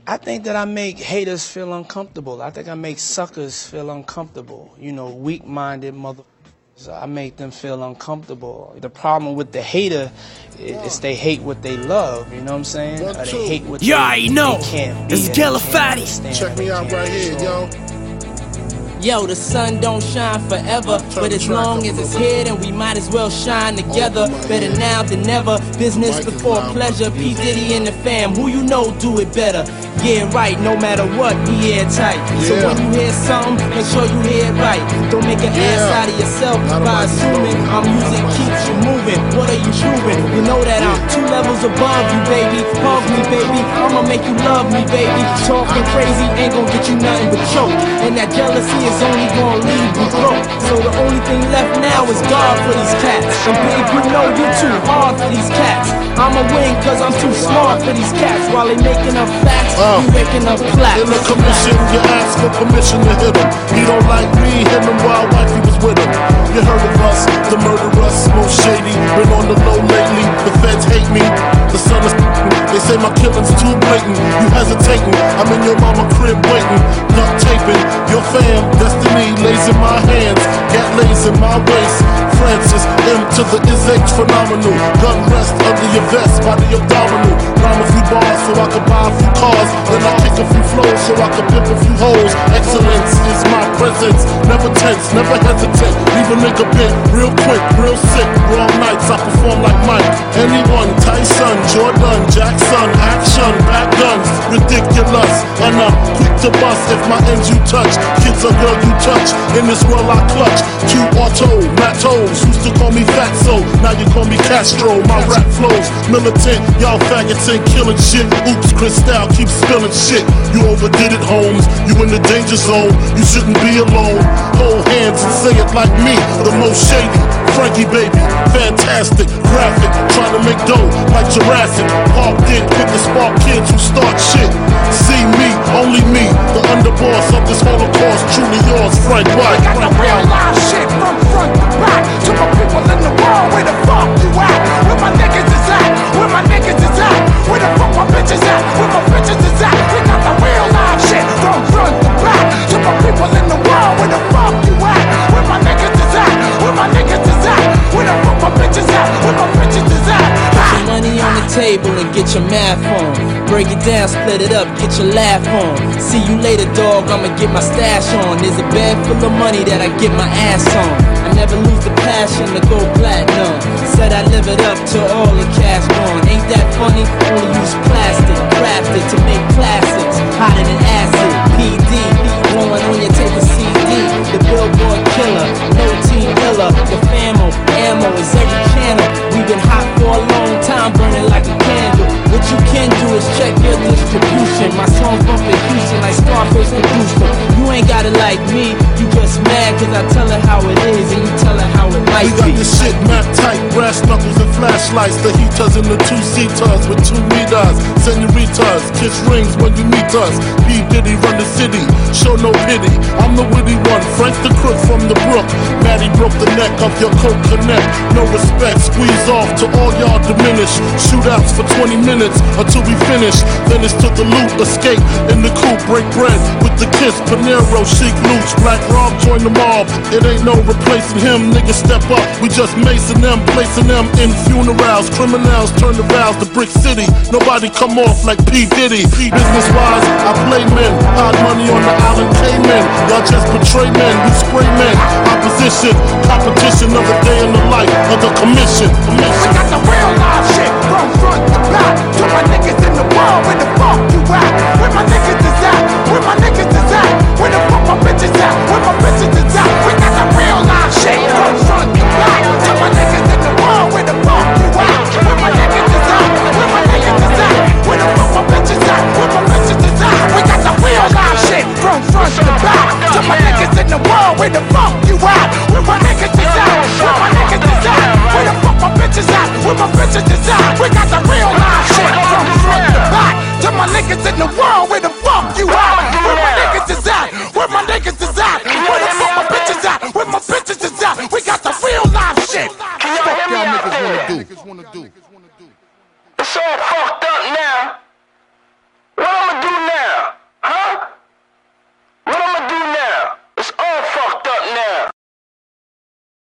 I think that I make haters feel uncomfortable. I think I make suckers feel uncomfortable. You know, weak-minded motherfuckers. I make them feel uncomfortable. The problem with the hater is they hate what they love. You know what I'm saying? Or they hate what they can't be. It's Gelafati. Check me out right here, yo. Yo, the sun don't shine forever, but as long as it's here, then we might as well shine together. Better now than never, business before pleasure. P. Diddy and the fam, who you know do it better. Yeah, right, no matter what, we airtight. So when you hear something, make sure you hear it right. Don't make an ass out of yourself by assuming our music keeps you moving. What are you proving? You know that I'm 2 levels above you, baby. Hug me, baby, I'ma make you love me, baby. Talking crazy ain't gonna get you nothing but choke. And that jealousy is only gonna leave you broke. So the only thing left now is God for these cats. And babe, you know you too hard for these cats. I'ma win cause I'm too smart for these cats. While they making up facts, you making up plaques. In the commission, you ask for permission to hit him. He don't like me, hit him while wifey was with him. You heard of us, the murderers, most shady. Been on the low lately, the feds hate me. The sun is they say my killing's too blatant. You hesitating, I'm in your mama crib waiting. Duct taping, your fam, destiny lays in my hands. Gat lays in my waist. Francis, M to the is H phenomenal. Gun rest under your vest, body abdominal. Rhyme a few bars so I can buy a few cars. Then I kick a few flows so I can pimp a few hoes. Excellence is my presence. Never tense, never hesitate. Leave a nigga bit real quick, real sick. Wrong nights, I perform like Mike. Anyone, Tyson, Jordan, Jackson, action, back guns, ridiculous. And I'm quick to bust if my ends you touch. Kids a girl you touch. In this world I clutch. Q Auto, Matt Toes. Used to call me Fatso, now you call me Castro. My rap flows militant. Y'all faggots ain't killing shit. Oops, Cristal keep spilling shit. You overdid it, Holmes. You in the danger zone. You shouldn't be alone. Hold hands and say it like me. The most shady. Frankie baby, fantastic, graphic, trying to make dough like Jurassic. Parked in, quick to spark kids who start shit. See me, only me, the underboss of this Holocaust. Truly yours, Frank White. We got the real live shit from front to back. To my people in the world, where the fuck you at? Where my niggas is at? Where my niggas is at? Where the fuck my bitches at? Where my bitches is at? We got the real live shit from front to back. To my people in the world, where the fuck you at? Where my niggas is at? Where my niggas is at? Where the fuck my bitches at? Where my bitches is at? Put your money on the table and get your math on. Break it down, split it up, get your laugh on. See you later, dog, I'ma get my stash on. There's a bag full of money that I get my ass on. I never lose the passion to go platinum. Said I live it up till all the cash gone. Ain't that funny? Only use plastic, crafted to make classics. Hotter than acid, PD, blowing on your tape of CD. The Billboard killer, no team killer. The famo, ammo is every channel. We've been hot for a long time, burning like a candle. What you can do is check your distribution. My song bumping Houston like Scarface produced them. You ain't got it like me, you just mad cause I tell it how it is and you tell it how it might We got be. this shit mapped tight, brass knuckles and flashlights. The heaters and the 2-seaters with 2 meters. Senoritas, kiss rings when you meet us. P. Diddy run the city, show no pity. I'm the witty one, Frank the crook from the brook. Maddie broke the neck of your coke connect. No respect, squeeze off to all y'all diminish. Shootouts for 20 minutes until we finish. Finish to the loot, escape in the coupe, break bread with the kiss. Panero, Chic Looch, Black Rob join the mob. It ain't no replacing him, niggas step up. We just macing them, placing them in funerals. Criminals turn the vows to Brick City. Nobody come off like P. Diddy. Business wise, I play men. Hide money on the island Cayman. Y'all just betray men, we spray men. Opposition, competition of the day in the life of the commission. We got the real live shit from front to back. To my niggas in the world, where the fuck you